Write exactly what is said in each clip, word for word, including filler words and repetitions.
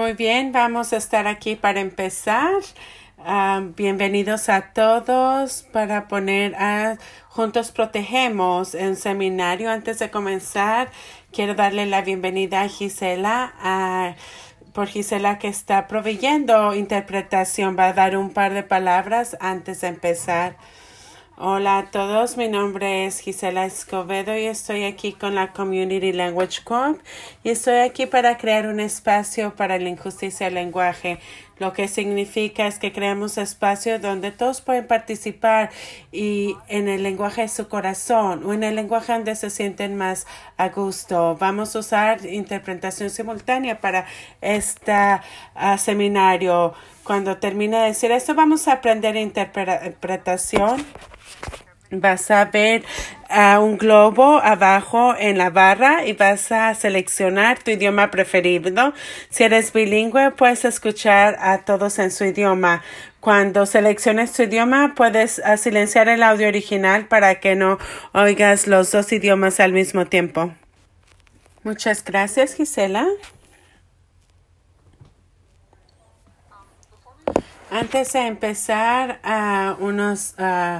Muy bien, vamos a estar aquí para empezar. Uh, bienvenidos a todos para poner a Juntos Protegemos en seminario. Antes de comenzar, quiero darle la bienvenida a Gisela, a, por Gisela que está proveyendo interpretación. Va a dar un par de palabras antes de empezar. Hola a todos, mi nombre es Gisela Escobedo y estoy aquí con la Community Language Corp y estoy aquí para crear un espacio para la injusticia del lenguaje. Lo que significa es que creamos espacio donde todos pueden participar y en el lenguaje de su corazón o en el lenguaje donde se sienten más a gusto. Vamos a usar interpretación simultánea para este uh, seminario. Cuando termine de decir esto, vamos a aprender interpretación. Vas a ver uh, un globo abajo en la barra y vas a seleccionar tu idioma preferido. Si eres bilingüe, puedes escuchar a todos en su idioma. Cuando selecciones tu idioma, puedes uh, silenciar el audio original para que no oigas los dos idiomas al mismo tiempo. Muchas gracias, Gisela. Antes de empezar, uh, unos... Uh,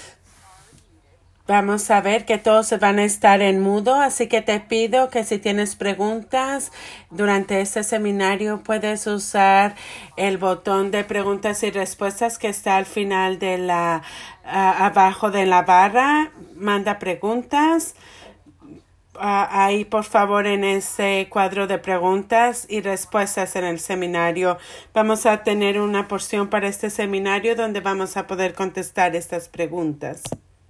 Vamos a ver que todos van a estar en mudo, así que te pido que si tienes preguntas durante este seminario puedes usar el botón de preguntas y respuestas que está al final de la, uh, abajo de la barra. Manda preguntas. Uh, ahí, por favor, en ese cuadro de preguntas y respuestas en el seminario. Vamos a tener una porción para este seminario donde vamos a poder contestar estas preguntas.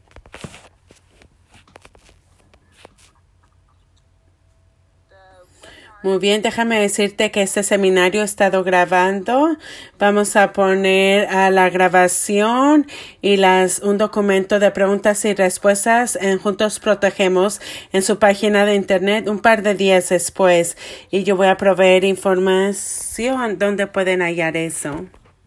Muy bien, déjame decirte que este seminario ha estado grabando. Vamos a poner a la grabación y las un documento de preguntas y respuestas en Juntos Protegemos en su página de internet un par de días después. Y yo voy a proveer información donde pueden hallar eso.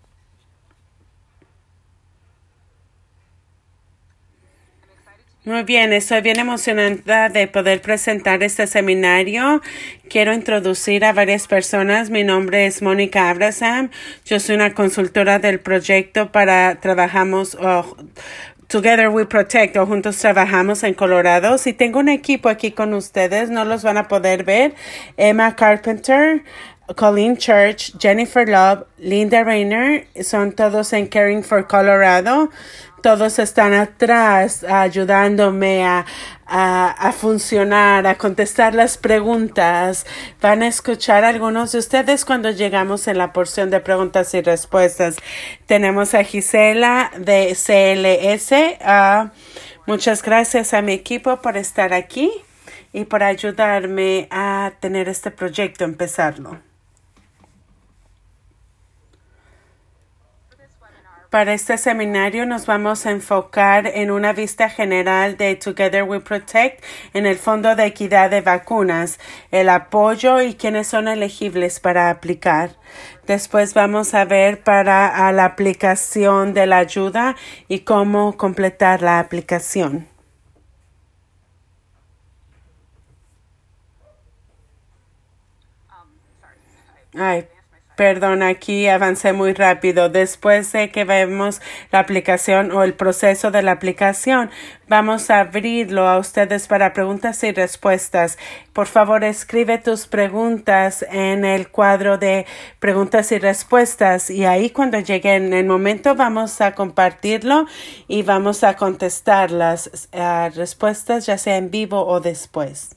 Muy bien, estoy bien emocionada de poder presentar este seminario. Quiero introducir a varias personas. Mi nombre es Mónica Abraham. Yo soy una consultora del proyecto para Trabajamos oh, Together We Protect o Juntos Trabajamos en Colorado. Si tengo un equipo aquí con ustedes, no los van a poder ver. Emma Carpenter, Colleen Church, Jennifer Love, Linda Rayner, son todos en Caring for Colorado. Todos están atrás ayudándome a, a, a funcionar, a contestar las preguntas. Van a escuchar a algunos de ustedes cuando llegamos en la porción de preguntas y respuestas. Tenemos a Gisela de C L S. Uh, muchas gracias a mi equipo por estar aquí y por ayudarme a tener este proyecto, empezarlo. Para este seminario nos vamos a enfocar en una vista general de Together We Protect en el Fondo de Equidad de Vacunas, el apoyo y quiénes son elegibles para aplicar. Después vamos a ver para a la aplicación de la ayuda y cómo completar la aplicación. Ay, Perdón, aquí avancé muy rápido. Después de que vemos la aplicación o el proceso de la aplicación, vamos a abrirlo a ustedes para preguntas y respuestas. Por favor, escribe tus preguntas en el cuadro de preguntas y respuestas y ahí cuando llegue en el momento vamos a compartirlo y vamos a contestar las uh, respuestas ya sea en vivo o después.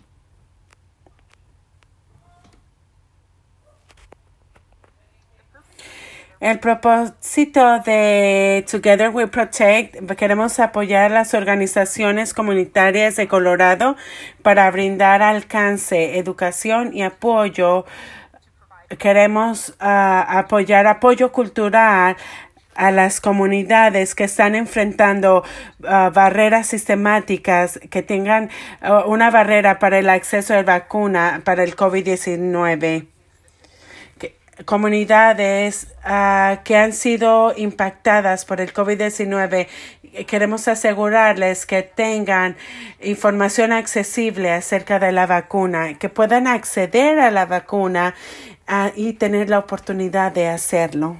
El propósito de Together We Protect, queremos apoyar las organizaciones comunitarias de Colorado para brindar alcance, educación y apoyo. Queremos uh, apoyar apoyo cultural a las comunidades que están enfrentando uh, barreras sistemáticas, que tengan uh, una barrera para el acceso a la vacuna para el COVID diecinueve. Comunidades uh, que han sido impactadas por el COVID diecinueve, queremos asegurarles que tengan información accesible acerca de la vacuna, que puedan acceder a la vacuna uh, y tener la oportunidad de hacerlo.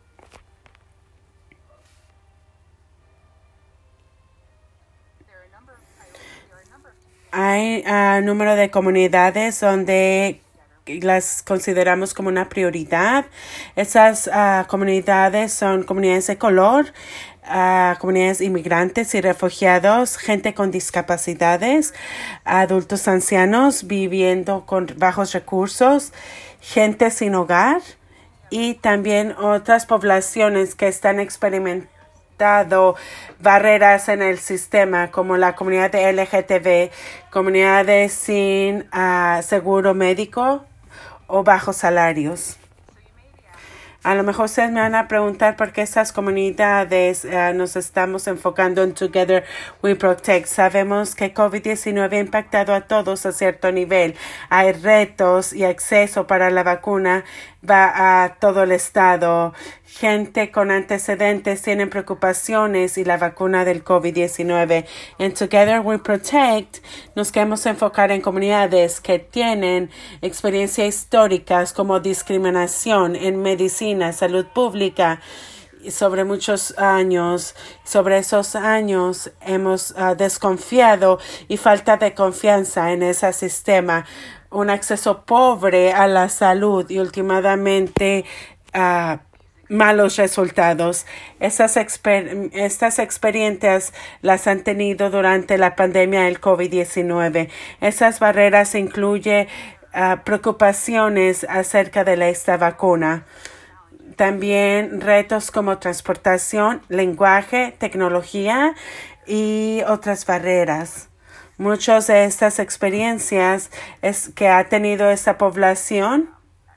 Hay un uh, número de comunidades donde las consideramos como una prioridad. Esas uh, comunidades son comunidades de color, uh, comunidades inmigrantes y refugiados, gente con discapacidades, adultos ancianos viviendo con bajos recursos, gente sin hogar y también otras poblaciones que están experimentando barreras en el sistema como la comunidad de L G B T, comunidades sin uh, seguro médico o bajos salarios. A lo mejor ustedes me van a preguntar por qué estas comunidades uh, nos estamos enfocando en Together We Protect. Sabemos que COVID diecinueve ha impactado a todos a cierto nivel. Hay retos y acceso para la vacuna va a todo el estado. Gente con antecedentes tienen preocupaciones y la vacuna del COVID diecinueve. En Together We Protect nos queremos enfocar en comunidades que tienen experiencias históricas como discriminación en medicina, salud pública, sobre muchos años. Sobre esos años hemos uh, desconfiado y falta de confianza en ese sistema. Un acceso pobre a la salud y últimamente uh, malos resultados. Estas, exper estas experiencias las han tenido durante la pandemia del COVID diecinueve. Esas barreras incluyen uh, preocupaciones acerca de esta vacuna. También retos como transportación, lenguaje, tecnología y otras barreras. Muchas de estas experiencias es que ha tenido esta población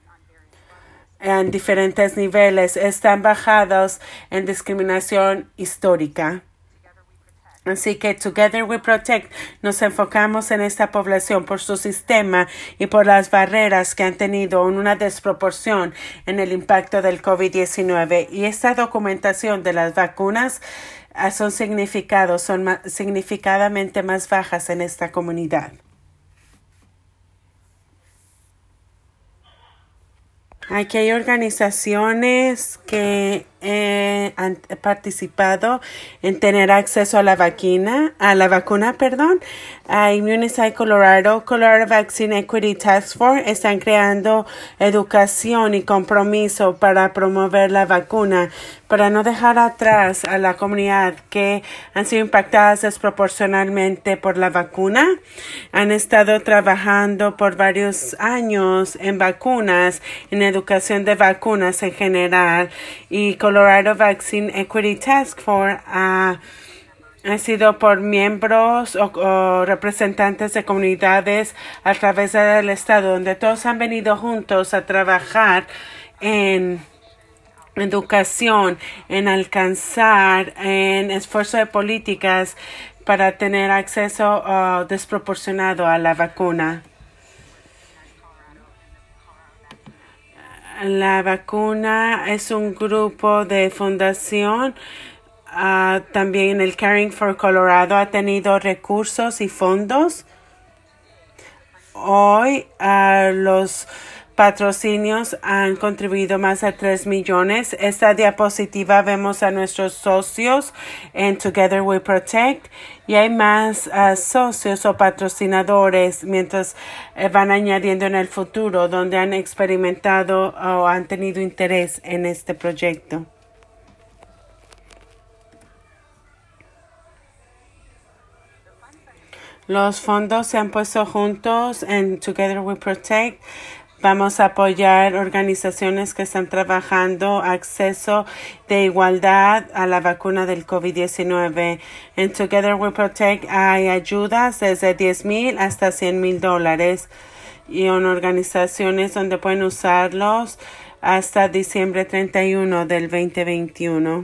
en diferentes niveles están basados en discriminación histórica. Así que Together We Protect nos enfocamos en esta población por su sistema y por las barreras que han tenido una desproporción en el impacto del COVID diecinueve. Y esta documentación de las vacunas uh, son significados, son ma significadamente más bajas en esta comunidad. Aquí hay organizaciones que eh, han participado en tener acceso a la vacuna, a la vacuna, perdón. A Immunicide Colorado, Colorado Vaccine Equity Task Force están creando educación y compromiso para promover la vacuna, para no dejar atrás a la comunidad que han sido impactadas desproporcionalmente por la vacuna. Han estado trabajando por varios años en vacunas, en educación de vacunas en general, y Colorado Vaccine Equity Task Force ha, ha sido por miembros o, o representantes de comunidades a través del estado, donde todos han venido juntos a trabajar en educación, en alcanzar, en esfuerzo de políticas para tener acceso uh, desproporcionado a la vacuna. La vacuna es un grupo de fundación. Uh, también el Caring for Colorado ha tenido recursos y fondos. Hoy uh, los patrocinios han contribuido más de tres millones. Esta diapositiva vemos a nuestros socios en Together We Protect y hay más uh, socios o patrocinadores mientras uh, van añadiendo en el futuro donde han experimentado o han tenido interés en este proyecto. Los fondos se han puesto juntos en Together We Protect. Vamos a apoyar organizaciones que están trabajando acceso de igualdad a la vacuna del COVID diecinueve. En Together We Protect hay ayudas desde diez mil hasta cien mil dólares y en organizaciones donde pueden usarlos hasta diciembre treinta y uno del veinte veintiuno.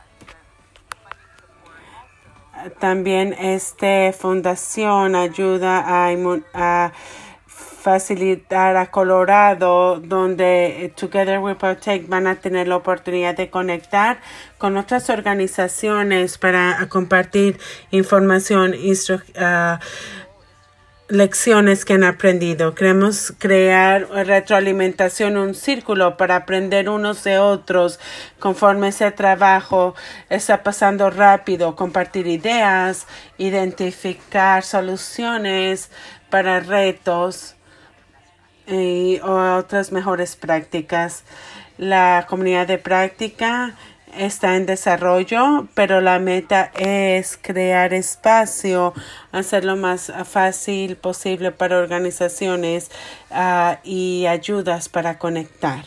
También esta fundación ayuda a, a facilitar a Colorado, donde Together We Protect van a tener la oportunidad de conectar con otras organizaciones para compartir información, instru uh, lecciones que han aprendido. Queremos crear retroalimentación, un círculo para aprender unos de otros conforme ese trabajo está pasando rápido, compartir ideas, identificar soluciones para retos y otras mejores prácticas. La comunidad de práctica está en desarrollo, pero la meta es crear espacio, hacerlo más fácil posible para organizaciones uh, y ayudas para conectar.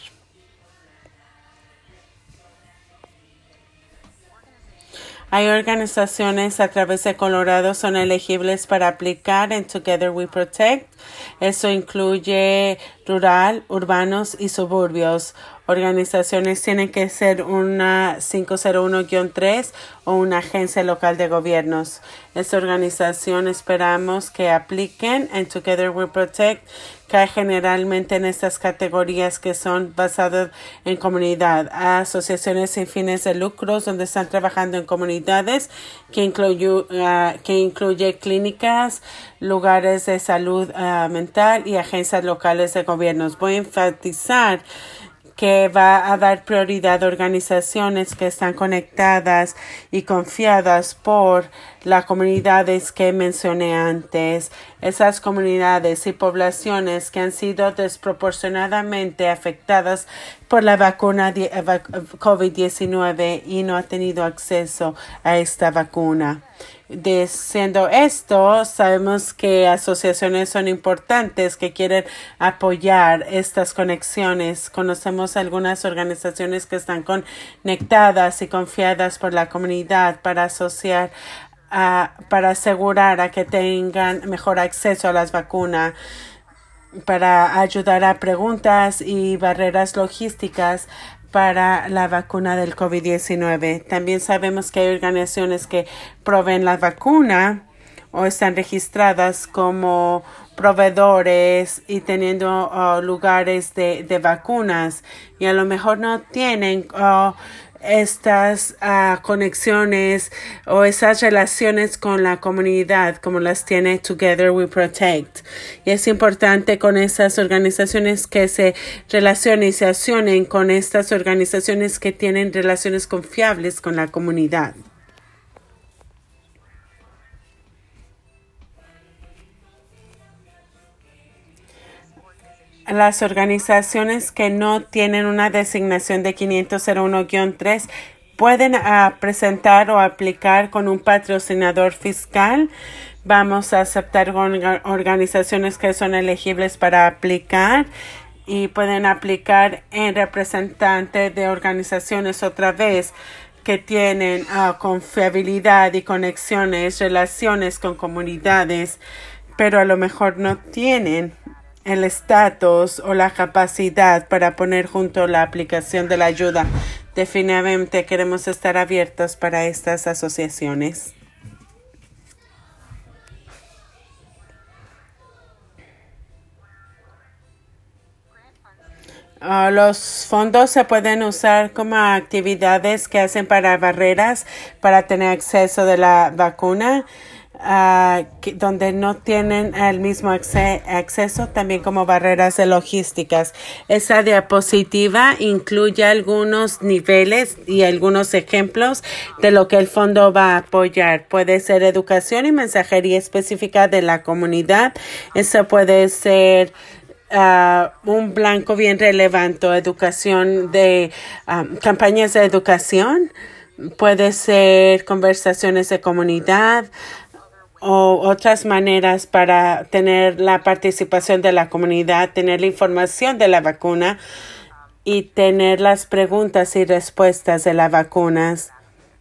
Hay organizaciones a través de Colorado son elegibles para aplicar en Together We Protect. Eso incluye rural, urbanos y suburbios. Organizaciones tienen que ser una cinco cero uno guion tres o una agencia local de gobiernos. Esta organización esperamos que apliquen en Together We Protect, cae generalmente en estas categorías que son basadas en comunidad. Asociaciones sin fines de lucros donde están trabajando en comunidades que incluye, uh, que incluye clínicas, lugares de salud uh, mental y agencias locales de gobiernos. Voy a enfatizar que va a dar prioridad a organizaciones que están conectadas y confiadas por las comunidades que mencioné antes. Esas comunidades y poblaciones que han sido desproporcionadamente afectadas por la vacuna COVID diecinueve y no han tenido acceso a esta vacuna. Diciendo esto, sabemos que asociaciones son importantes que quieren apoyar estas conexiones. Conocemos algunas organizaciones que están conectadas y confiadas por la comunidad para asociar, a, para asegurar a que tengan mejor acceso a las vacunas, para ayudar a preguntas y barreras logísticas para la vacuna del COVID diecinueve. También sabemos que hay organizaciones que proveen la vacuna o están registradas como proveedores y teniendo uh, lugares de, de vacunas y a lo mejor no tienen uh, estas uh, conexiones o esas relaciones con la comunidad como las tiene Together We Protect. Y es importante con esas organizaciones que se relacionen y se accionen con estas organizaciones que tienen relaciones confiables con la comunidad. Las organizaciones que no tienen una designación de quinientos uno guion tres pueden uh, presentar o aplicar con un patrocinador fiscal. Vamos a aceptar organizaciones que son elegibles para aplicar y pueden aplicar en representante de organizaciones otra vez que tienen uh, confiabilidad y conexiones, relaciones con comunidades, pero a lo mejor no tienen el estatus o la capacidad para poner junto la aplicación de la ayuda. Definitivamente queremos estar abiertos para estas asociaciones. Uh, los fondos se pueden usar como actividades que hacen para barreras para tener acceso de la vacuna. Uh, que, donde no tienen el mismo acce acceso, también como barreras de logísticas. Esa diapositiva incluye algunos niveles y algunos ejemplos de lo que el fondo va a apoyar. Puede ser educación y mensajería específica de la comunidad. Eso puede ser Uh, un blanco bien relevante, educación de um, campañas de educación. Puede ser conversaciones de comunidad o otras maneras para tener la participación de la comunidad, tener la información de la vacuna y tener las preguntas y respuestas de las vacunas.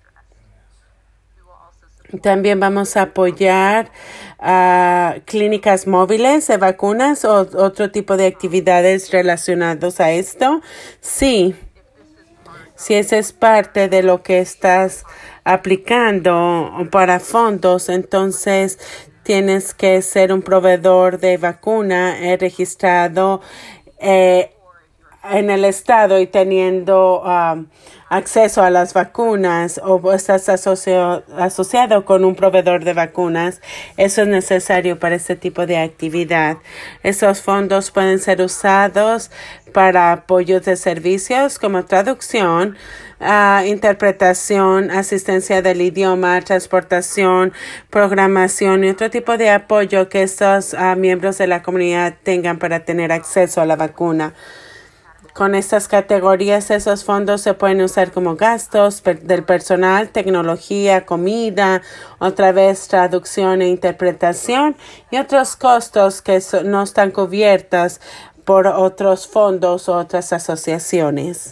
También vamos a apoyar uh, clínicas móviles de vacunas o otro tipo de actividades relacionadas a esto. Sí, si esa es parte de lo que estás aplicando para fondos, entonces tienes que ser un proveedor de vacuna eh, registrado eh, en el estado y teniendo um, acceso a las vacunas o estás asocio, asociado con un proveedor de vacunas, eso es necesario para este tipo de actividad. Esos fondos pueden ser usados para apoyos de servicios como traducción, Uh, interpretación, asistencia del idioma, transportación, programación y otro tipo de apoyo que estos uh, miembros de la comunidad tengan para tener acceso a la vacuna. Con estas categorías, esos fondos se pueden usar como gastos per- del personal, tecnología, comida, otra vez traducción e interpretación y otros costos que so- no están cubiertos por otros fondos o otras asociaciones.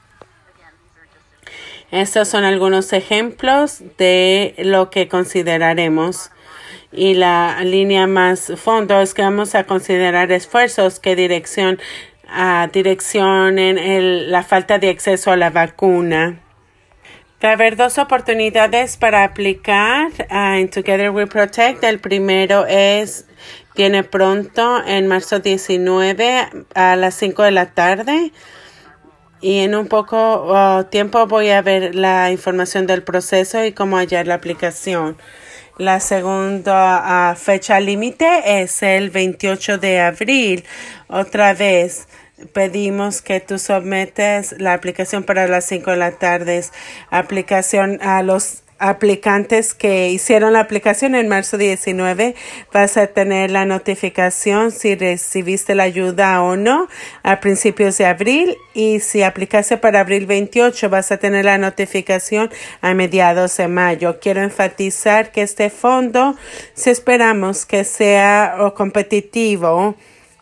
Estos son algunos ejemplos de lo que consideraremos. Y la línea más fondo es que vamos a considerar esfuerzos que dirección, uh, direccionen el, la falta de acceso a la vacuna. Va a haber dos oportunidades para aplicar uh, en Together We Protect. El primero es, viene pronto en marzo diecinueve a las cinco de la tarde. Y en un poco uh, tiempo voy a ver la información del proceso y cómo hallar la aplicación. La segunda uh, fecha límite es el veintiocho de abril. Otra vez pedimos que tú sometes la aplicación para las cinco de la tarde. Aplicación a los aplicantes que hicieron la aplicación en marzo diecinueve, vas a tener la notificación si recibiste la ayuda o no a principios de abril, y si aplicaste para abril veintiocho vas a tener la notificación a mediados de mayo. Quiero enfatizar que este fondo, si esperamos que sea competitivo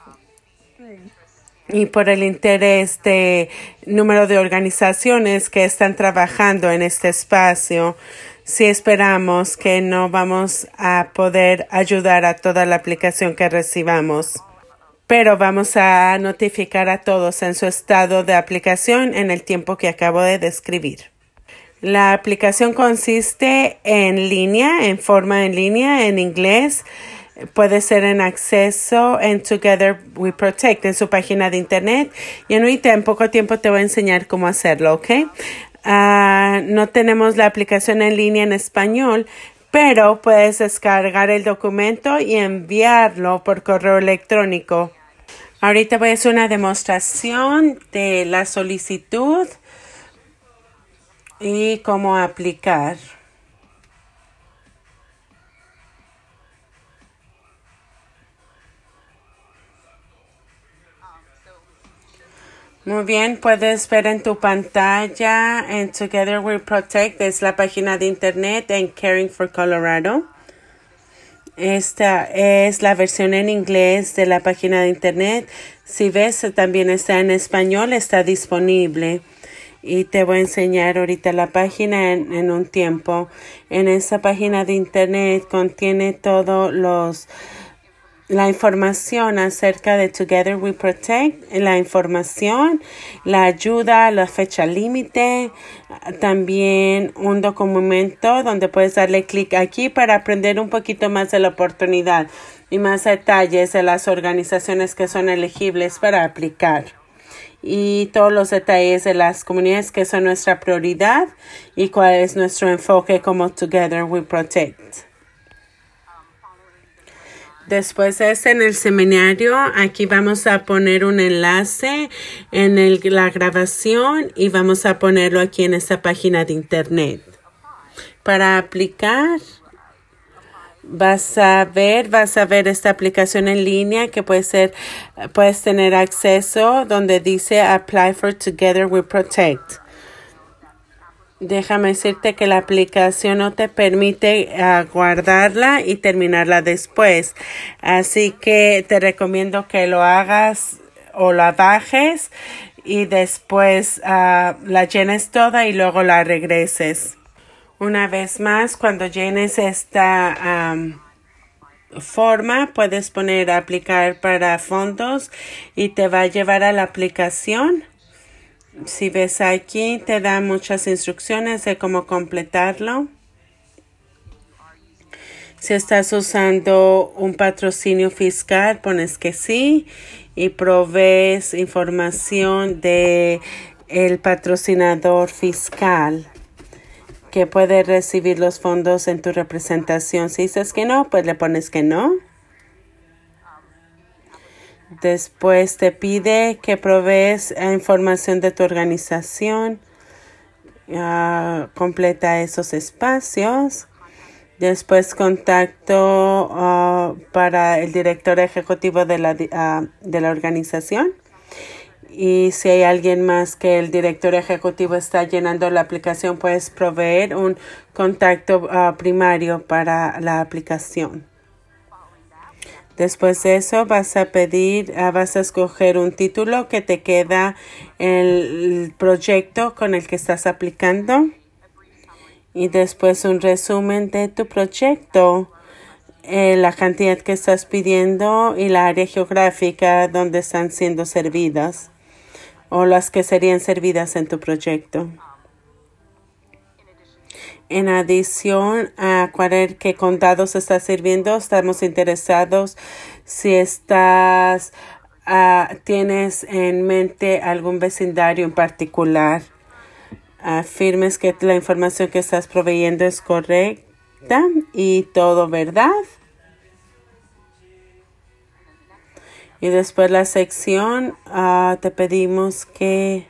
y por el interés de número de organizaciones que están trabajando en este espacio, si esperamos que no vamos a poder ayudar a toda la aplicación que recibamos. Pero vamos a notificar a todos en su estado de aplicación en el tiempo que acabo de describir. La aplicación consiste en línea, en forma en línea, en inglés. Puede ser en acceso en Together We Protect, en su página de internet. Y en, en poco tiempo te voy a enseñar cómo hacerlo, ¿ok? Uh, no tenemos la aplicación en línea en español, pero puedes descargar el documento y enviarlo por correo electrónico. Ahorita voy a hacer una demostración de la solicitud y cómo aplicar. Muy bien, puedes ver en tu pantalla en Together We Protect, es la página de internet en Caring for Colorado. Esta es la versión en inglés de la página de internet. Si ves, también está en español, está disponible. Y te voy a enseñar ahorita la página en, en un tiempo. En esta página de internet contiene todos los... la información acerca de Together We Protect, la información, la ayuda, la fecha límite, también un documento donde puedes darle clic aquí para aprender un poquito más de la oportunidad y más detalles de las organizaciones que son elegibles para aplicar. Y todos los detalles de las comunidades que son nuestra prioridad y cuál es nuestro enfoque como Together We Protect. Después de este, en el seminario, aquí vamos a poner un enlace en el, la grabación y vamos a ponerlo aquí en esta página de internet. Para aplicar, vas a ver, vas a ver esta aplicación en línea que puede ser, puedes tener acceso donde dice Apply for Together We Protect. Déjame decirte que la aplicación no te permite uh, guardarla y terminarla después. Así que te recomiendo que lo hagas o la bajes y después uh, la llenes toda y luego la regreses. Una vez más, cuando llenes esta um, forma, puedes poner aplicar para fondos y te va a llevar a la aplicación. Si ves aquí, te da muchas instrucciones de cómo completarlo. Si estás usando un patrocinio fiscal, pones que sí. y provees información de el patrocinador fiscal que puede recibir los fondos en tu representación. Si dices que no, pues le pones que no. Después te pide que provees información de tu organización. Uh, completa esos espacios. Después contacto uh, para el director ejecutivo de la, uh, de la organización. Y si hay alguien más que el director ejecutivo está llenando la aplicación, puedes proveer un contacto uh, primario para la aplicación. Después de eso vas a pedir, uh, vas a escoger un título que te queda en el proyecto con el que estás aplicando. Y después un resumen de tu proyecto, eh, la cantidad que estás pidiendo y la área geográfica donde están siendo servidas o las que serían servidas en tu proyecto. En adición a cuál qué condados estás sirviendo, estamos interesados si estás, uh, tienes en mente algún vecindario en particular. Afirmes que la información que estás proveyendo es correcta y todo verdad. Y después la sección, uh, te pedimos que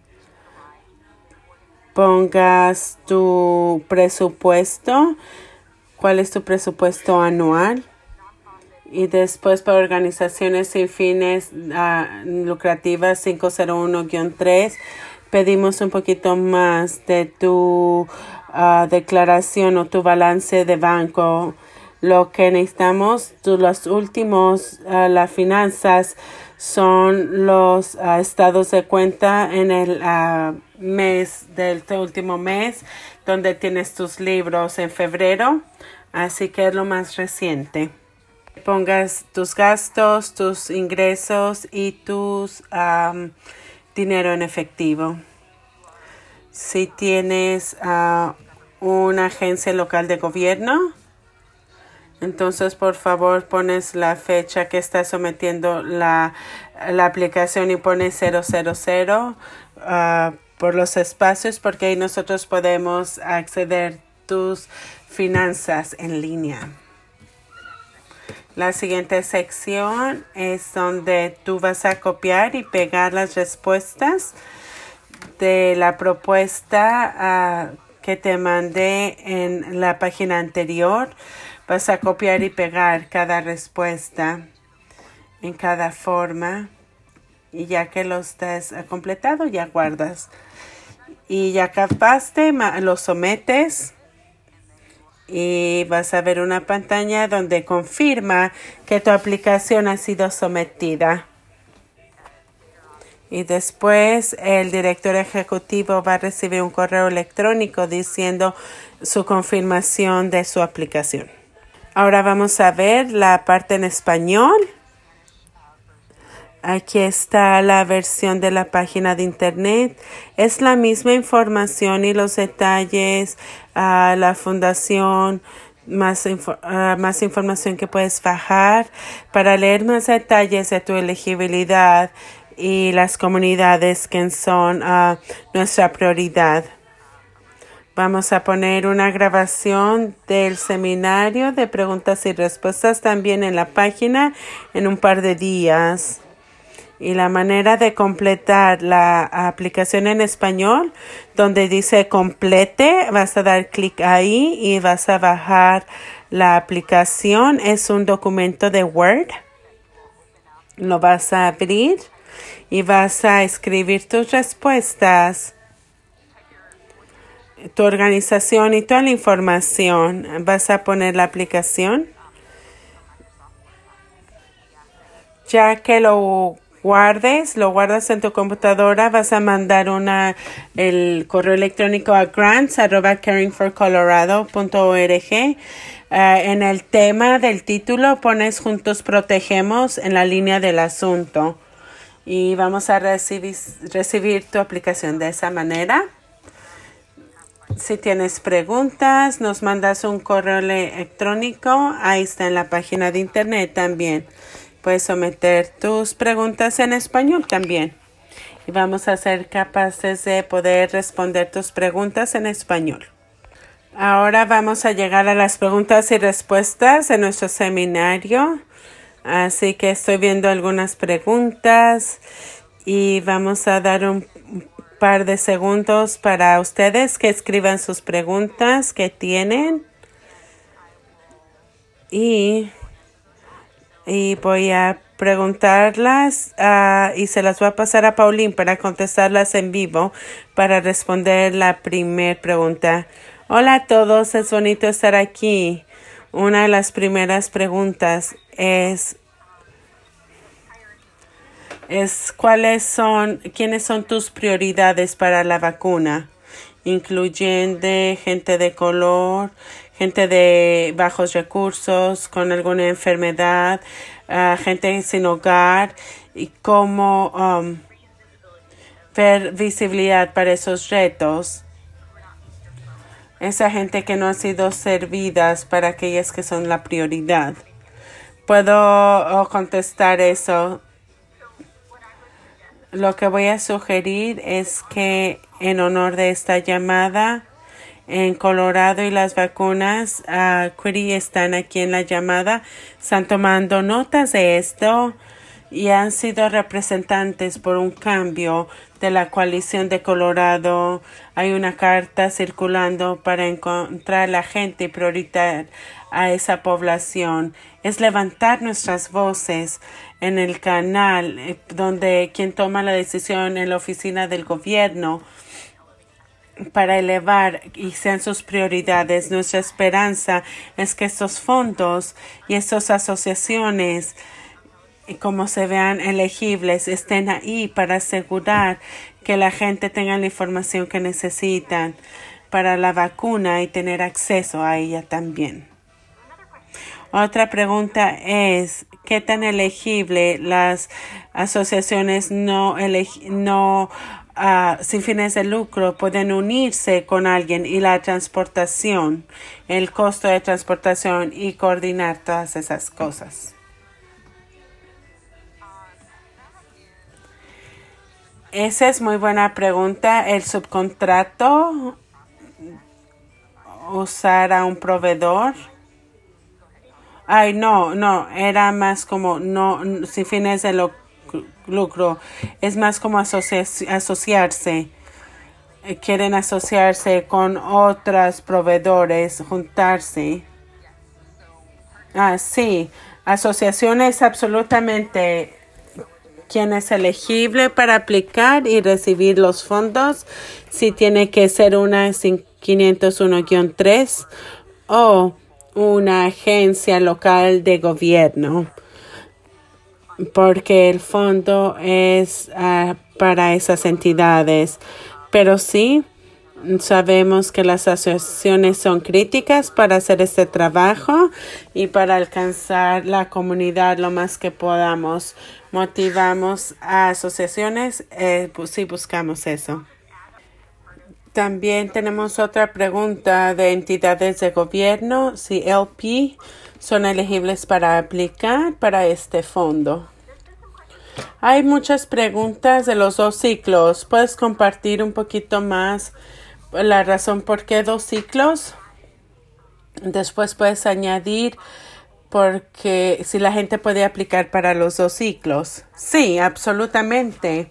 pongas tu presupuesto. ¿Cuál es tu presupuesto anual? Y después para organizaciones sin fines uh, lucrativas cinco cero uno guion tres. Pedimos un poquito más de tu uh, declaración o tu balance de banco. Lo que necesitamos, tu, los últimos, uh, las finanzas son los uh, estados de cuenta en el uh, mes del último mes, donde tienes tus libros en febrero. Así que es lo más reciente. Pongas tus gastos, tus ingresos y tus um, dinero en efectivo. Si tienes uh, una agencia local de gobierno, entonces por favor pones la fecha que estás sometiendo la, la aplicación y pones cero cero cero uh, por los espacios, porque ahí nosotros podemos acceder a tus finanzas en línea. La siguiente sección es donde tú vas a copiar y pegar las respuestas de la propuesta uh, que te mandé en la página anterior. Vas a copiar y pegar cada respuesta en cada forma. Y ya que lo estás completado, ya guardas. Y ya acabaste, lo sometes. Y vas a ver una pantalla donde confirma que tu aplicación ha sido sometida. Y después el director ejecutivo va a recibir un correo electrónico diciendo su confirmación de su aplicación. Ahora vamos a ver la parte en español. Aquí está la versión de la página de internet. Es la misma información y los detalles, uh, la fundación, más, info uh, más información que puedes bajar para leer más detalles de tu elegibilidad y las comunidades que son uh, nuestra prioridad. Vamos a poner una grabación del seminario de preguntas y respuestas también en la página en un par de días. Y la manera de completar la aplicación en español, donde dice complete, vas a dar clic ahí y vas a bajar la aplicación. Es un documento de Word. Lo vas a abrir y vas a escribir tus respuestas, tu organización y toda la información. Vas a poner la aplicación. Ya que lo guardes, lo guardas en tu computadora, vas a mandar una el correo electrónico a grants arroba caring for colorado punto org. Uh, en el tema del título pones Juntos Protegemos en la línea del asunto y vamos a recibir, recibir tu aplicación de esa manera. Si tienes preguntas, nos mandas un correo electrónico, ahí está en la página de internet también. Puedes someter tus preguntas en español también. Y vamos a ser capaces de poder responder tus preguntas en español. Ahora vamos a llegar a las preguntas y respuestas de nuestro seminario. Así que estoy viendo algunas preguntas y vamos a dar un par de segundos para ustedes que escriban sus preguntas que tienen. Y, y voy a preguntarlas uh, y se las voy a pasar a Pauline para contestarlas en vivo para responder la primera pregunta. Hola a todos, es bonito estar aquí. Una de las primeras preguntas es, es ¿cuáles son, quiénes son tus prioridades para la vacuna? Incluyendo gente de color, gente de bajos recursos, con alguna enfermedad, uh, gente sin hogar, y cómo um, ver visibilidad para esos retos. Esa gente que no ha sido servidas para aquellas que son la prioridad. Puedo oh, contestar eso. Lo que voy a sugerir es que en honor de esta llamada, en Colorado y las vacunas, uh, Quiri están aquí en la llamada, están tomando notas de esto y han sido representantes por un cambio de la coalición de Colorado. Hay una carta circulando para encontrar a la gente y priorizar a esa población. Es levantar nuestras voces en el canal eh, donde quien toma la decisión en la oficina del gobierno para elevar y sean sus prioridades. Nuestra esperanza es que estos fondos y estas asociaciones, como se vean elegibles, estén ahí para asegurar que la gente tenga la información que necesitan para la vacuna y tener acceso a ella también. Otra pregunta es, ¿qué tan elegible las asociaciones no, elegi- no uh, sin fines de lucro pueden unirse con alguien y la transportación, el costo de transportación y coordinar todas esas cosas? Esa es muy buena pregunta. El subcontrato, usar a un proveedor. Ay, no, no, era más como no, sin fines de lo, lucro. Es más como asocia, asociarse. Quieren asociarse con otros proveedores, juntarse. Ah, sí, asociaciones absolutamente. Quien es elegible para aplicar y recibir los fondos, si tiene que ser una quinientos uno guion tres o una agencia local de gobierno, porque el fondo es uh, para esas entidades. Pero sí, sabemos que las asociaciones son críticas para hacer este trabajo y para alcanzar la comunidad lo más que podamos. Motivamos a asociaciones, eh, pues sí buscamos eso. También tenemos otra pregunta de entidades de gobierno, si L P son elegibles para aplicar para este fondo. Hay muchas preguntas de los dos ciclos. ¿Puedes compartir un poquito más la razón por qué dos ciclos? Después puedes añadir porque si la gente puede aplicar para los dos ciclos. Sí, absolutamente.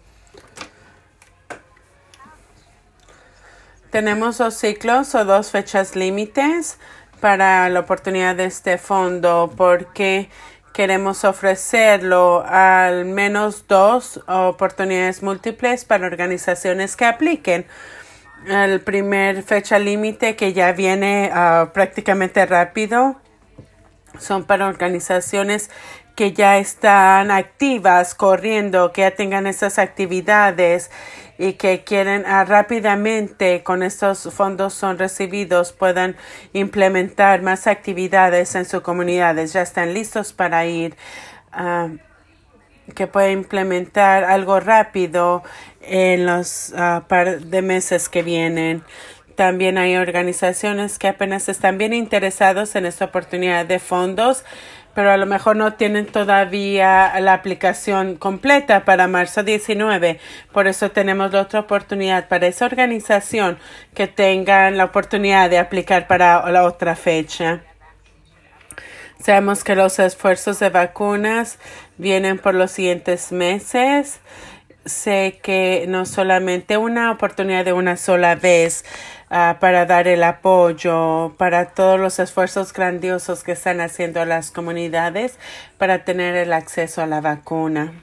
Tenemos dos ciclos o dos fechas límites para la oportunidad de este fondo porque queremos ofrecerlo al menos dos oportunidades múltiples para organizaciones que apliquen. El primer fecha límite que ya viene uh, prácticamente rápido son para organizaciones que ya están activas, corriendo, que ya tengan esas actividades y que quieren uh, rápidamente, con estos fondos son recibidos, puedan implementar más actividades en sus comunidades. Ya están listos para ir, uh, que pueden implementar algo rápido en los uh, par de meses que vienen. También hay organizaciones que apenas están bien interesados en esta oportunidad de fondos, pero a lo mejor no tienen todavía la aplicación completa para marzo diecinueve. Por eso tenemos la otra oportunidad para esa organización que tengan la oportunidad de aplicar para la otra fecha. Sabemos que los esfuerzos de vacunas vienen por los siguientes meses. Sé que no solamente una oportunidad de una sola vez uh, para dar el apoyo para todos los esfuerzos grandiosos que están haciendo las comunidades para tener el acceso a la vacuna.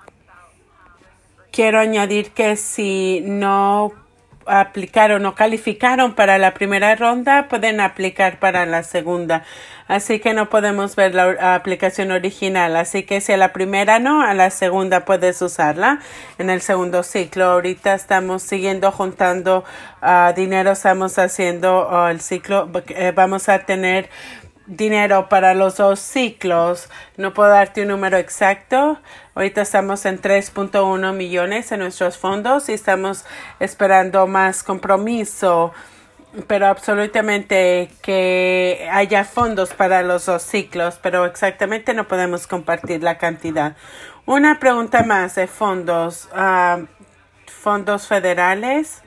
Quiero añadir que si no aplicaron o calificaron para la primera ronda, pueden aplicar para la segunda. Así que no podemos ver la aplicación original. Así que si a la primera no, a la segunda puedes usarla en el segundo ciclo. Ahorita estamos siguiendo juntando uh, dinero, estamos haciendo uh, el ciclo. Eh, vamos a tener dinero para los dos ciclos. No puedo darte un número exacto. Ahorita estamos en tres punto uno millones en nuestros fondos y estamos esperando más compromiso, pero absolutamente que haya fondos para los dos ciclos, pero exactamente no podemos compartir la cantidad. Una pregunta más de fondos, uh, fondos federales.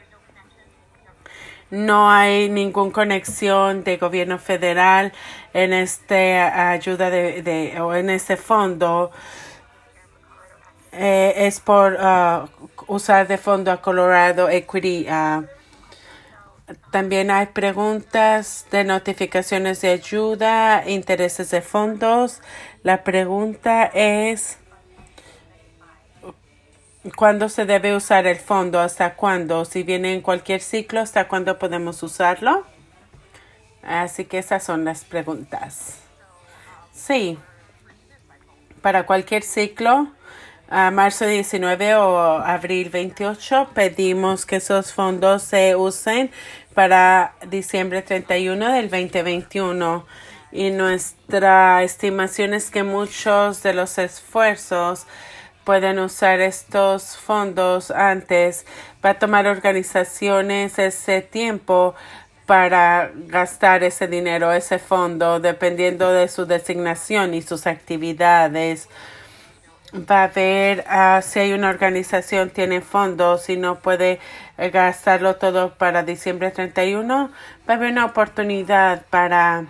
No hay ninguna conexión de gobierno federal en este ayuda de, de o en este fondo. Eh, es por uh, usar de fondo a Colorado Equity. Uh, también hay preguntas de notificaciones de ayuda, intereses de fondos. La pregunta es: ¿cuándo se debe usar el fondo? ¿Hasta cuándo? Si viene en cualquier ciclo, ¿hasta cuándo podemos usarlo? Así que esas son las preguntas. Sí, para cualquier ciclo, a marzo diecinueve o abril veintiocho, pedimos que esos fondos se usen para diciembre treinta y uno del veinte veintiuno. Y nuestra estimación es que muchos de los esfuerzos pueden usar estos fondos antes. Va a tomar organizaciones ese tiempo para gastar ese dinero, ese fondo, dependiendo de su designación y sus actividades. Va a ver uh, si hay una organización tiene fondos y no puede uh, gastarlo todo para diciembre treinta y uno. Va a haber una oportunidad para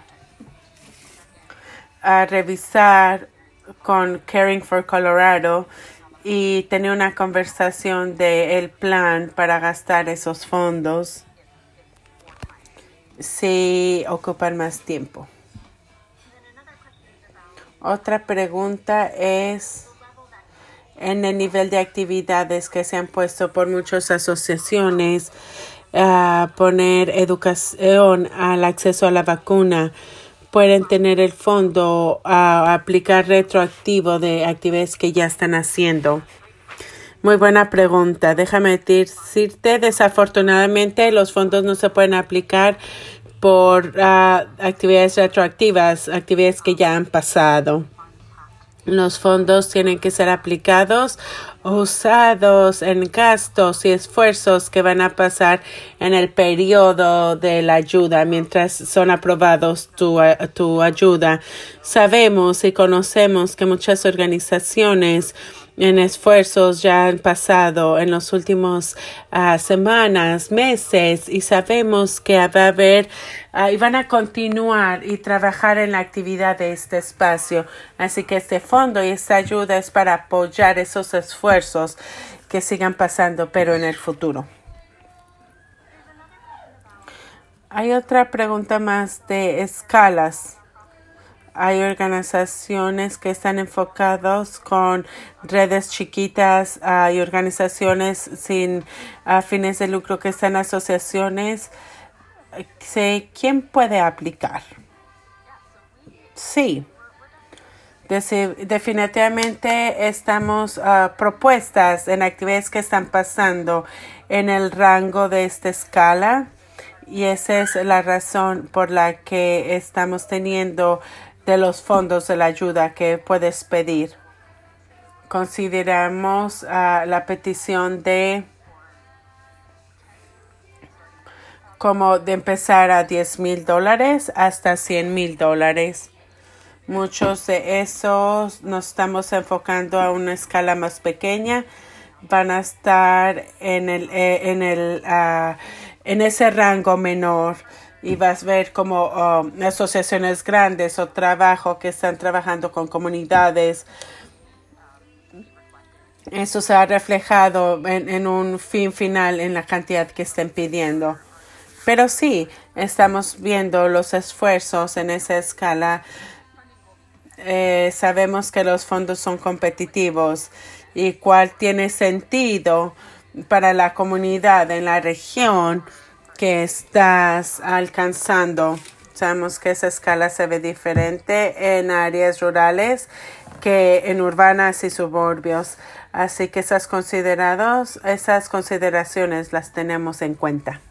uh, revisar con Caring for Colorado y tener una conversación de el plan para gastar esos fondos si ocupan más tiempo. Otra pregunta es en el nivel de actividades que se han puesto por muchas asociaciones a uh, poner educación al acceso a la vacuna. Pueden tener el fondo a uh, aplicar retroactivo de actividades que ya están haciendo. Muy buena pregunta. Déjame decirte, desafortunadamente los fondos no se pueden aplicar por uh, actividades retroactivas, actividades que ya han pasado. Los fondos tienen que ser aplicados o usados en gastos y esfuerzos que van a pasar en el periodo de la ayuda mientras son aprobados tu, tu ayuda. Sabemos y conocemos que muchas organizaciones en esfuerzos ya han pasado en los últimos uh, semanas, meses, y sabemos que va a haber uh, y van a continuar y trabajar en la actividad de este espacio. Así que este fondo y esta ayuda es para apoyar esos esfuerzos que sigan pasando, pero en el futuro. Hay otra pregunta más de escalas. Hay organizaciones que están enfocados con redes chiquitas, hay organizaciones sin uh, fines de lucro que están en asociaciones. ¿Quién puede aplicar? Sí. Definitivamente estamos uh, propuestas en actividades que están pasando en el rango de esta escala y esa es la razón por la que estamos teniendo de los fondos de la ayuda que puedes pedir. Consideramos uh, la petición de como de empezar a diez mil dólares hasta cien mil dólares. Muchos de esos nos estamos enfocando a una escala más pequeña. Van a estar en el, eh, en el, uh, en ese rango menor. Y vas a ver como um, asociaciones grandes o trabajo que están trabajando con comunidades. Eso se ha reflejado en, en un fin final en la cantidad que estén pidiendo. Pero sí, estamos viendo los esfuerzos en esa escala. Eh, sabemos que los fondos son competitivos y cuál tiene sentido para la comunidad en la región que estás alcanzando. Sabemos que esa escala se ve diferente en áreas rurales que en urbanas y suburbios. Así que esas considerados, esas consideraciones las tenemos en cuenta.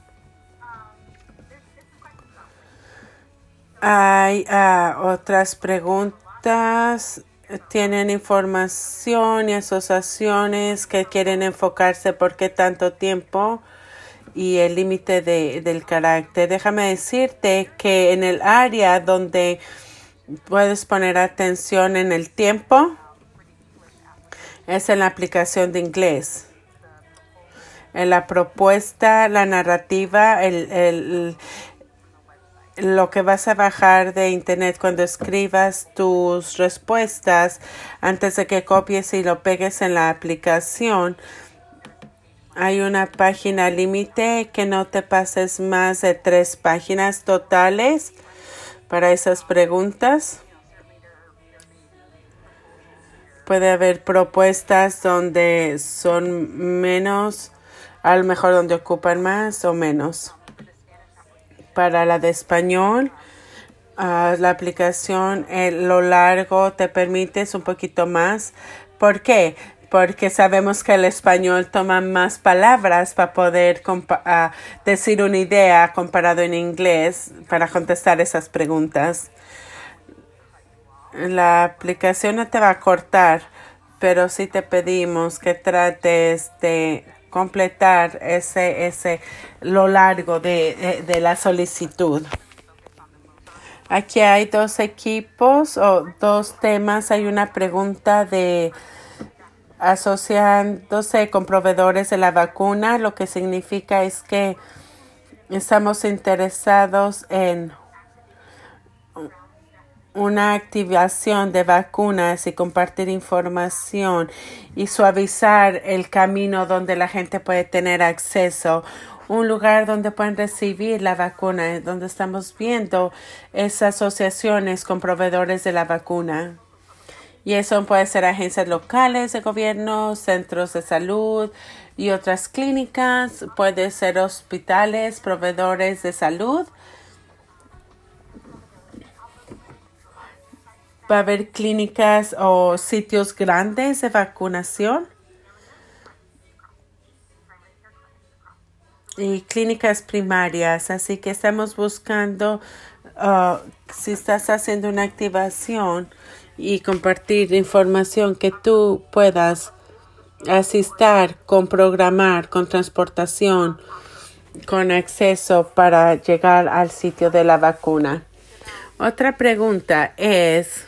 Hay uh, otras preguntas. ¿Tienen información y asociaciones que quieren enfocarse por qué tanto tiempo? Y el límite de, del carácter. Déjame decirte que en el área donde puedes poner atención en el tiempo es en la aplicación de inglés. En la propuesta, la narrativa, el, el, lo que vas a bajar de internet cuando escribas tus respuestas antes de que copies y lo pegues en la aplicación. Hay una página límite que no te pases más de tres páginas totales para esas preguntas. Puede haber propuestas donde son menos, a lo mejor donde ocupan más o menos. Para la de español, uh, la aplicación, eh, lo largo te permite un poquito más. ¿Por qué? Porque sabemos que el español toma más palabras para poder uh, decir una idea comparado en inglés para contestar esas preguntas. La aplicación no te va a cortar, pero sí te pedimos que trates de completar ese, ese, lo largo de, de, de la solicitud. Aquí hay dos equipos o dos temas. Hay una pregunta de asociándose con proveedores de la vacuna, lo que significa es que estamos interesados en una activación de vacunas y compartir información y suavizar el camino donde la gente puede tener acceso, un lugar donde pueden recibir la vacuna, donde estamos viendo esas asociaciones con proveedores de la vacuna. Y eso puede ser agencias locales de gobierno, centros de salud y otras clínicas. Puede ser hospitales, proveedores de salud. Va a haber clínicas o sitios grandes de vacunación. Y clínicas primarias. Así que estamos buscando, uh, si estás haciendo una activación, y compartir información que tú puedas asistir con programar, con transportación, con acceso para llegar al sitio de la vacuna. Otra pregunta es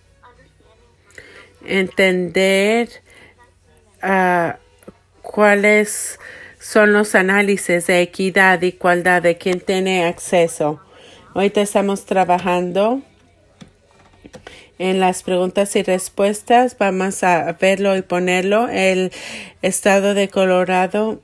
entender uh, cuáles son los análisis de equidad y igualdad de quién tiene acceso. Ahorita estamos trabajando en las preguntas y respuestas. Vamos a verlo y ponerlo. El estado de Colorado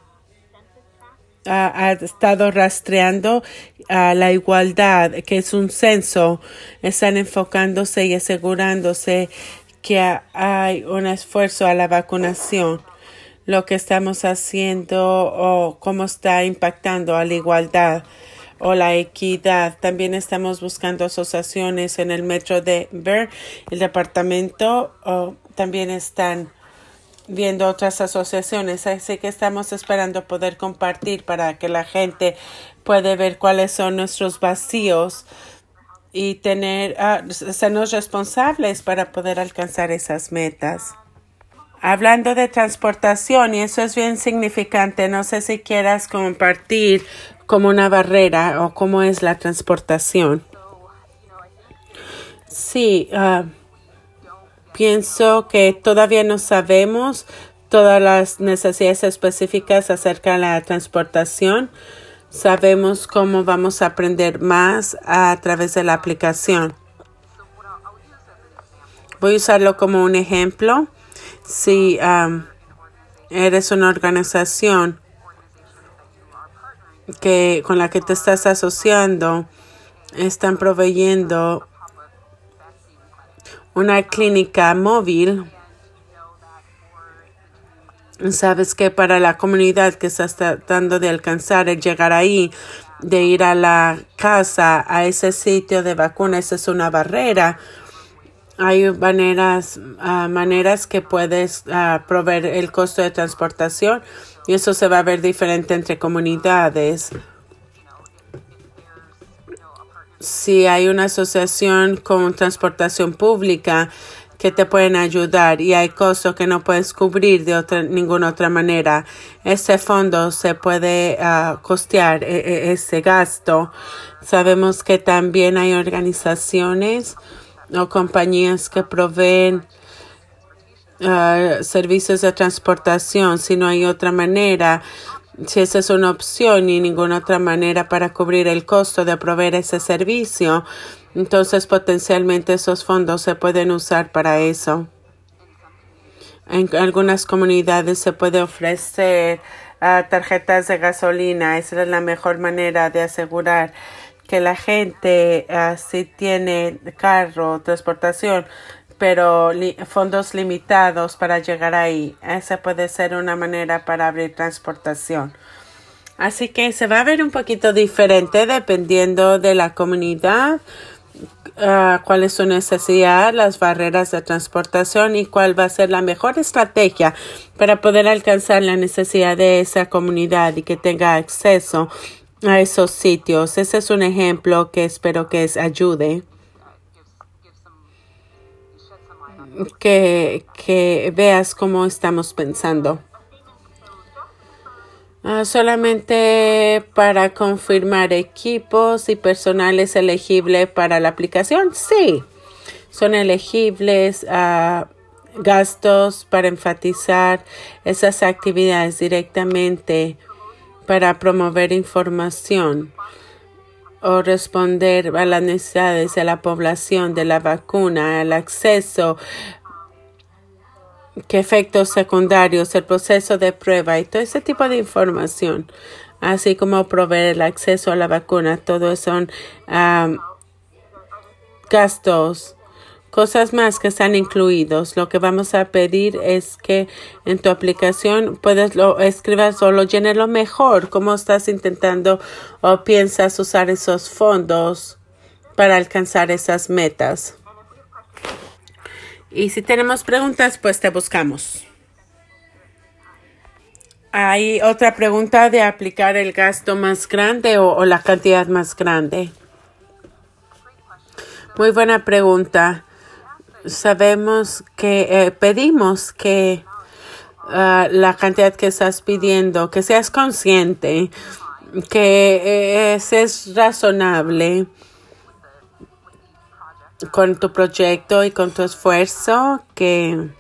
ha, ha estado rastreando a la igualdad, que es un censo. Están enfocándose y asegurándose que hay un esfuerzo a la vacunación. Lo que estamos haciendo o cómo está impactando a la igualdad o la equidad. También estamos buscando asociaciones en el metro de Denver. El departamento oh, también están viendo otras asociaciones. Así que estamos esperando poder compartir para que la gente pueda ver cuáles son nuestros vacíos y tener, uh, sernos responsables para poder alcanzar esas metas. Hablando de transportación, y eso es bien significante, no sé si quieras compartir como una barrera o cómo es la transportación. Sí, uh, pienso que todavía no sabemos todas las necesidades específicas acerca de la transportación. Sabemos cómo vamos a aprender más a través de la aplicación. Voy a usarlo como un ejemplo. Si um, eres una organización que con la que te estás asociando, están proveyendo una clínica móvil. Sabes que para la comunidad que estás tratando de alcanzar, el llegar ahí, de ir a la casa, a ese sitio de vacuna, esa es una barrera. Hay maneras, uh, maneras que puedes uh, proveer el costo de transportación y eso se va a ver diferente entre comunidades. Si hay una asociación con transportación pública que te pueden ayudar y hay costos que no puedes cubrir de otra, ninguna otra manera, ese fondo se puede uh, costear e- e- ese gasto. Sabemos que también hay organizaciones o compañías que proveen uh, servicios de transportación. Si no hay otra manera, si esa es una opción y ninguna otra manera para cubrir el costo de proveer ese servicio, entonces potencialmente esos fondos se pueden usar para eso. En algunas comunidades se puede ofrecer uh, tarjetas de gasolina. Esa es la mejor manera de asegurar que la gente uh, sí tiene carro, transportación, pero li- fondos limitados para llegar ahí. Esa puede ser una manera para abrir transportación. Así que se va a ver un poquito diferente dependiendo de la comunidad, uh, cuál es su necesidad, las barreras de transportación y cuál va a ser la mejor estrategia para poder alcanzar la necesidad de esa comunidad y que tenga acceso a esos sitios. Ese es un ejemplo que espero que les ayude. Que, que veas cómo estamos pensando. Uh, solamente para confirmar equipos y personal es elegible para la aplicación. Sí, son elegibles uh, gastos para enfatizar esas actividades directamente para promover información o responder a las necesidades de la población de la vacuna, el acceso, qué efectos secundarios, el proceso de prueba y todo ese tipo de información, así como proveer el acceso a la vacuna. Todo son um, gastos, cosas más que están incluidos. Lo que vamos a pedir es que en tu aplicación puedes lo escribas o lo llenes lo mejor, cómo estás intentando o piensas usar esos fondos para alcanzar esas metas. Y si tenemos preguntas, pues te buscamos. ¿Hay otra pregunta de aplicar el gasto más grande o, o la cantidad más grande? Muy buena pregunta. Sabemos que eh, pedimos que uh, la cantidad que estás pidiendo, que seas consciente, que eh, es, es razonable con tu proyecto y con tu esfuerzo que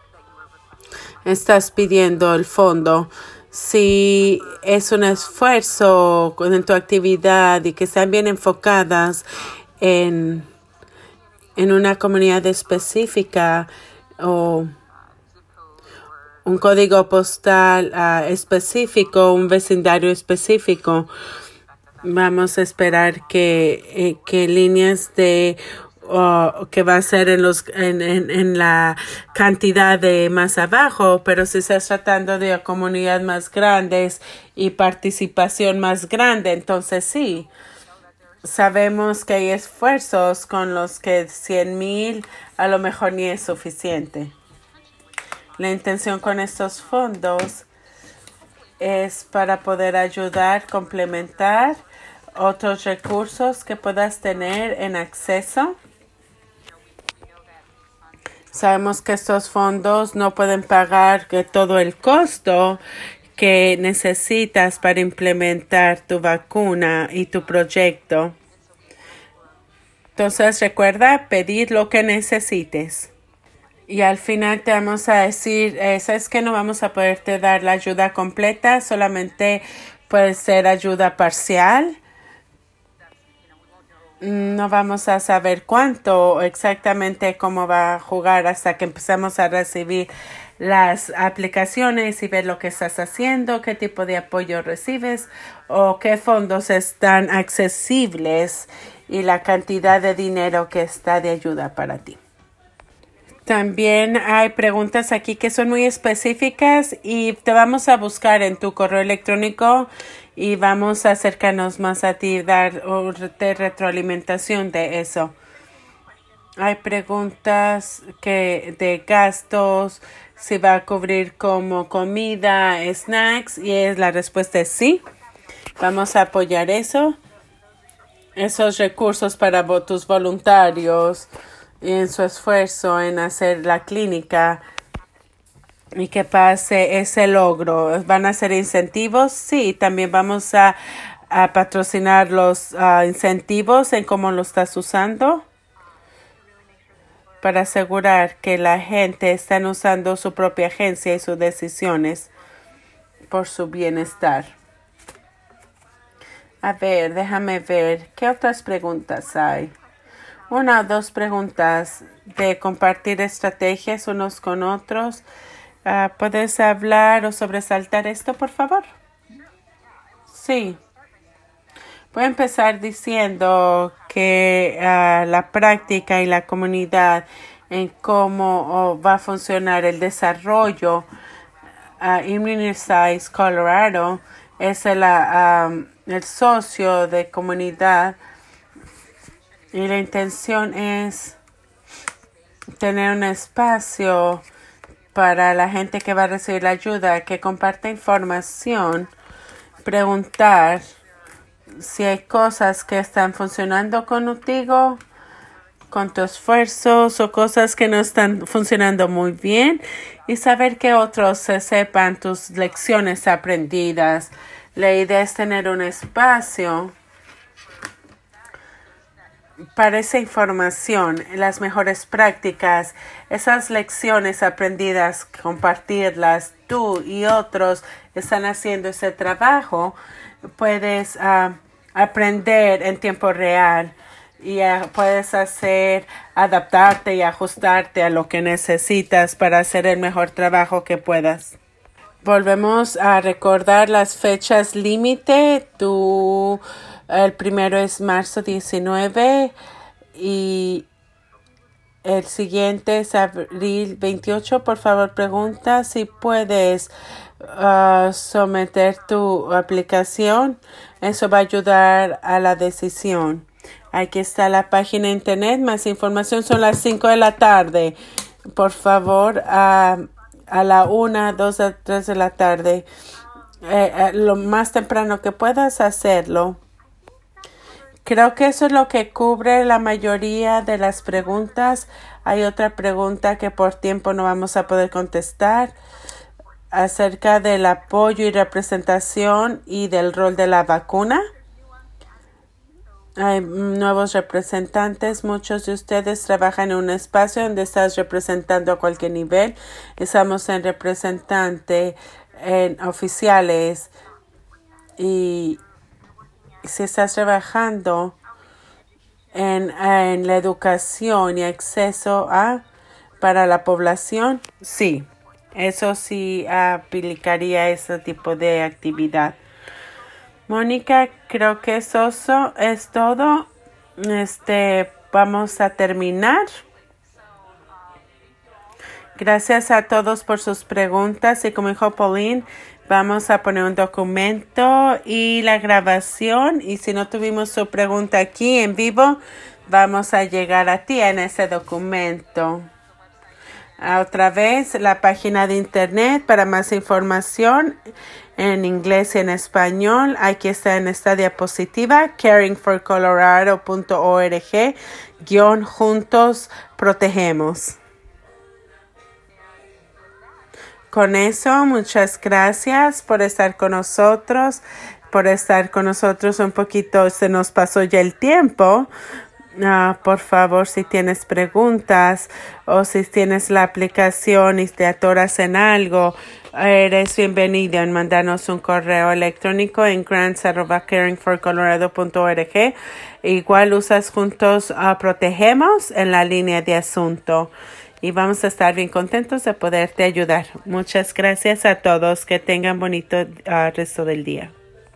estás pidiendo el fondo. Si es un esfuerzo en tu actividad y que están bien enfocadas en, en una comunidad específica o un código postal uh, específico, un vecindario específico, vamos a esperar que, eh, que líneas de o que va a ser en los en, en, en la cantidad de más abajo, pero si estás tratando de comunidades más grandes y participación más grande, entonces sí, sabemos que hay esfuerzos con los que cien mil a lo mejor ni es suficiente. La intención con estos fondos es para poder ayudar, complementar otros recursos que puedas tener en acceso. Sabemos que estos fondos no pueden pagar que todo el costo que necesitas para implementar tu vacuna y tu proyecto. Entonces recuerda pedir lo que necesites. Y al final te vamos a decir, eh, sabes que no vamos a poderte dar la ayuda completa, solamente puede ser ayuda parcial. No vamos a saber cuánto exactamente cómo va a jugar hasta que empezamos a recibir las aplicaciones y ver lo que estás haciendo, qué tipo de apoyo recibes o qué fondos están accesibles y la cantidad de dinero que está de ayuda para ti. También hay preguntas aquí que son muy específicas y te vamos a buscar en tu correo electrónico y vamos a acercarnos más a ti, darte retroalimentación de eso. Hay preguntas que de gastos, si va a cubrir como comida, snacks, y es la respuesta es sí. Vamos a apoyar eso, esos recursos para tus voluntarios y en su esfuerzo en hacer la clínica y que pase ese logro. ¿Van a ser incentivos? Sí, también vamos a, a patrocinar los uh, incentivos en cómo lo estás usando para asegurar que la gente está usando su propia agencia y sus decisiones por su bienestar. A ver, déjame ver. ¿Qué otras preguntas hay? Una o dos preguntas de compartir estrategias unos con otros. Uh, ¿Puedes hablar o sobresaltar esto, por favor? Sí. Voy a empezar diciendo que uh, la práctica y la comunidad en cómo oh, va a funcionar el desarrollo uh, Immunize Colorado es el, uh, um, el socio de comunidad y la intención es tener un espacio para la gente que va a recibir la ayuda, que comparte información, preguntar si hay cosas que están funcionando contigo, con tus esfuerzos o cosas que no están funcionando muy bien y saber que otros se sepan tus lecciones aprendidas. La idea es tener un espacio para esa información, las mejores prácticas, esas lecciones aprendidas, compartirlas. Tú y otros están haciendo ese trabajo. Puedes uh, aprender en tiempo real y uh, puedes hacer, adaptarte y ajustarte a lo que necesitas para hacer el mejor trabajo que puedas. Volvemos a recordar las fechas límite. Tú, el primero es marzo diecinueve y el siguiente es abril veintiocho. Por favor, pregunta si puedes uh, someter tu aplicación. Eso va a ayudar a la decisión. Aquí está la página de internet. Más información son las cinco de la tarde. Por favor, uh, a la una, dos, a tres de la tarde. Eh, eh, lo más temprano que puedas hacerlo. Creo que eso es lo que cubre la mayoría de las preguntas. Hay otra pregunta que por tiempo no vamos a poder contestar acerca del apoyo y representación y del rol de la vacuna. Hay nuevos representantes. Muchos de ustedes trabajan en un espacio donde estás representando a cualquier nivel. Estamos en representante, en oficiales y si estás trabajando en, en la educación y acceso a para la población, sí, eso sí aplicaría ese tipo de actividad. Mónica, creo que eso es todo. Este, vamos a terminar. Gracias a todos por sus preguntas y como dijo Pauline, vamos a poner un documento y la grabación y si no tuvimos su pregunta aquí en vivo, vamos a llegar a ti en ese documento. Otra vez, la página de internet para más información en inglés y en español. Aquí está en esta diapositiva, caring for colorado punto org, guión juntos protegemos. Con eso, muchas gracias por estar con nosotros, por estar con nosotros un poquito, se nos pasó ya el tiempo, Ah, por favor, si tienes preguntas o si tienes la aplicación y te atoras en algo, eres bienvenido en mandarnos un correo electrónico en grants arroba caring for colorado punto org. Igual usas Juntos uh, Protegemos en la línea de asunto y vamos a estar bien contentos de poderte ayudar. Muchas gracias a todos. Que tengan bonito uh, resto del día.